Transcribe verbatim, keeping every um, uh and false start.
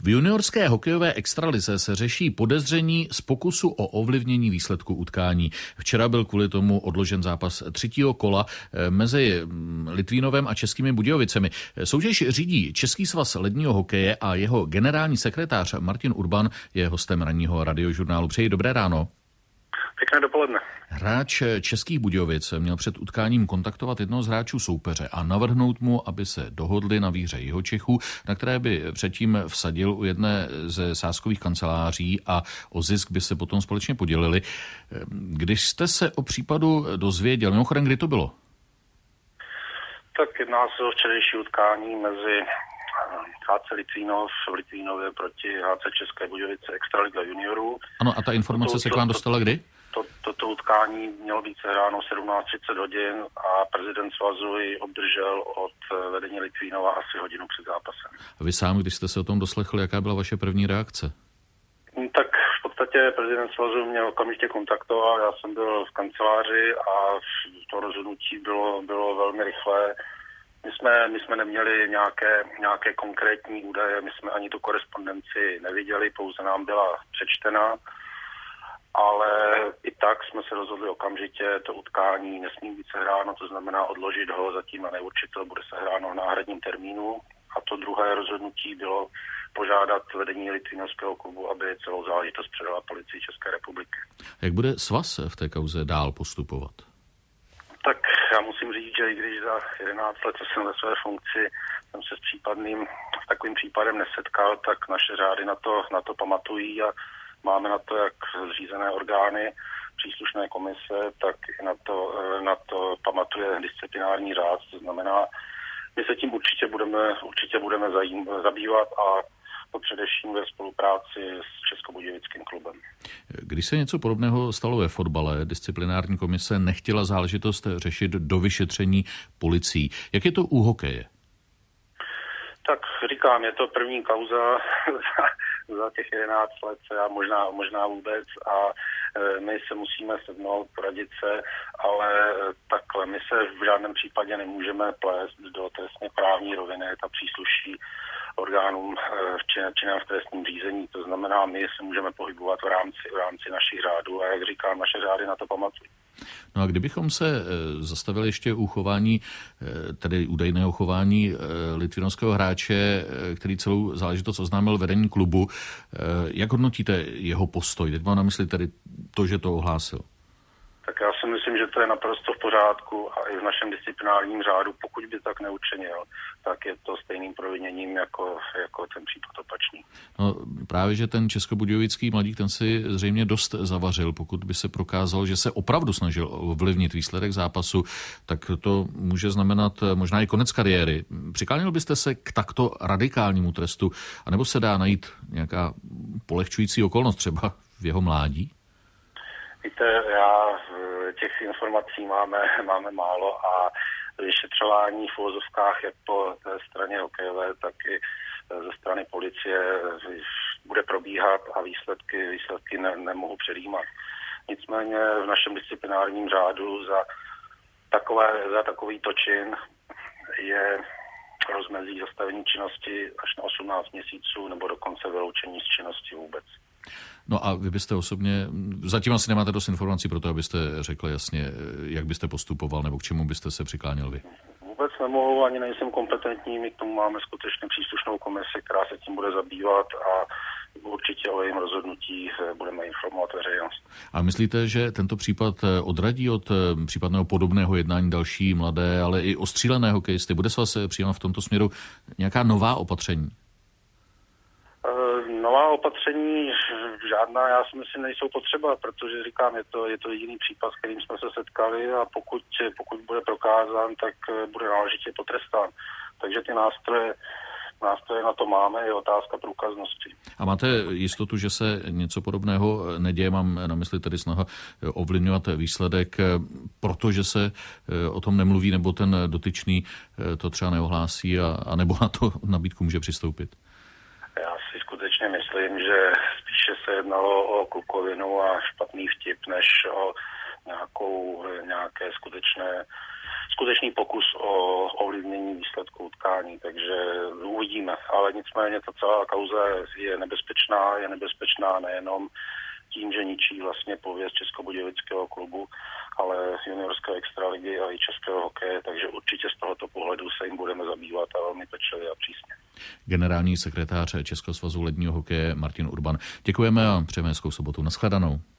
V juniorské hokejové extralize se řeší podezření z pokusu o ovlivnění výsledku utkání. Včera byl kvůli tomu odložen zápas třetího kola mezi Litvínovem a Českými Budějovicemi. Soutěž řídí Český svaz ledního hokeje a jeho generální sekretář Martin Urban je hostem ranního radiožurnálu. Přeji dobré ráno. Pěkné dopoledne. Hráč Českých Budějovic měl před utkáním kontaktovat jednoho z hráčů soupeře a navrhnout mu, aby se dohodli na výhře Jihočechů, na které by předtím vsadil u jedné ze sázkových kanceláří a o zisk by se potom společně podělili. Když jste se o případu dozvěděl, mimochodem, kdy to bylo? Tak jedná se o včerejší utkání mezi há cé Litvínov v Litvínově proti há cé České Budějovice Extraliga juniorů. Ano, a ta informace to, se k vám dostala kdy? To, toto utkání mělo být sehráno sedmnáct třicet hodin a prezident svazu ji obdržel od vedení Litvínova asi hodinu před zápasem. A vy sám, když jste se o tom doslechli, jaká byla vaše první reakce? Tak v podstatě prezident svazu mě okamžitě kontaktoval, já jsem byl v kanceláři a to rozhodnutí bylo, bylo velmi rychlé. My jsme, my jsme neměli nějaké, nějaké konkrétní údaje, my jsme ani tu korespondenci neviděli, pouze nám byla přečtena. Ale i tak jsme se rozhodli okamžitě, to utkání nesmí být sehráno, to znamená odložit ho zatím na neurčito, bude sehráno v náhradním termínu. A to druhé rozhodnutí bylo požádat vedení Litvínovského klubu, aby celou záležitost předala policii České republiky. Jak bude svaz v té kauze dál postupovat? Tak já musím říct, že i když za jedenáct let, co jsem ve své funkci, jsem se s případným, s takovým případem nesetkal, tak naše řády na to, na to pamatují a máme na to jak zřízené orgány, příslušné komise, tak i na to, na to pamatuje disciplinární řád. To znamená, my se tím určitě budeme, určitě budeme zajím, zabývat a to především ve spolupráci s Českobudějovickým klubem. Když se něco podobného stalo ve fotbale, disciplinární komise nechtěla záležitost řešit do vyšetření policií. Jak je to u hokeje? Tak říkám, je to první kauza za, za těch jedenáct let a možná, možná vůbec a e, my se musíme sednout, poradit se, ale takhle my se v žádném případě nemůžeme plést do trestně právní roviny, ta přísluší orgánům e, činným v trestním řízení, to znamená, my se můžeme pohybovat v rámci, v rámci našich řádů a jak říkám, naše řády na to pamatují. No a kdybychom se zastavili ještě u chování, tedy údajného chování litvínovského hráče, který celou záležitost oznámil vedení klubu, jak hodnotíte jeho postoj? Teď mám na mysli tedy to, že to ohlásil. Tak já si myslím, že to je naprosto v pořádku a i v našem disciplinárním řádu, pokud by tak neučinil, tak je to stejným proviněním jako, jako ten případ opačný. No právě, že ten českobudějovický mladík, ten si zřejmě dost zavařil, pokud by se prokázal, že se opravdu snažil ovlivnit výsledek zápasu, tak to může znamenat možná i konec kariéry. Přiklánil byste se k takto radikálnímu trestu, anebo se dá najít nějaká polehčující okolnost třeba v jeho mládí? Víte, já těch informací máme, máme málo a vyšetřování v uvozovkách jak po té straně hokejové, tak i ze strany policie bude probíhat a výsledky, výsledky ne, nemohu předjímat. Nicméně v našem disciplinárním řádu za, takové, za takový čin je rozmezí zastavení činnosti až na osmnáct měsíců nebo dokonce vyloučení z činnosti vůbec. No a vy byste osobně, zatím asi nemáte dost informací pro to, abyste řekl jasně, jak byste postupoval nebo k čemu byste se přikláněl vy? Vůbec nemohu, ani nejsem kompetentní, my k tomu máme skutečně příslušnou komisi, která se tím bude zabývat a určitě o jejím rozhodnutí budeme informovat veřejnost. A myslíte, že tento případ odradí od případného podobného jednání další mladé, ale i ostřílené hokejisty? Bude se vás přijímat v tomto směru nějaká nová opatření? Nová opatření žádná, já si myslím, nejsou potřeba, protože říkám, je to, je to jediný případ, s kterým jsme se setkali a pokud, pokud bude prokázán, tak bude náležitě potrestán. Takže ty nástroje, nástroje na to máme, je otázka průkaznosti. A máte jistotu, že se něco podobného neděje? Mám na mysli tedy snaha ovlivňovat výsledek, protože se o tom nemluví, nebo ten dotyčný to třeba neohlásí a, a nebo na to nabídku může přistoupit? Já si skutečně myslím, že spíše se jednalo o klukovinu a špatný vtip, než o nějakou, nějaké skutečné, skutečný pokus o ovlivnění výsledku utkání, takže uvidíme. Ale nicméně ta celá kauza je nebezpečná, je nebezpečná nejenom tím, že ničí vlastně pověst Českobudějovického klubu, ale juniorské extraligy a i českého hokeje, takže určitě z tohoto pohledu se jim budeme zabývat a velmi pečlivě a přísně. Generální sekretář Českého svazu ledního hokeje Martin Urban. Děkujeme a přejeme hezkou sobotu. Nashledanou.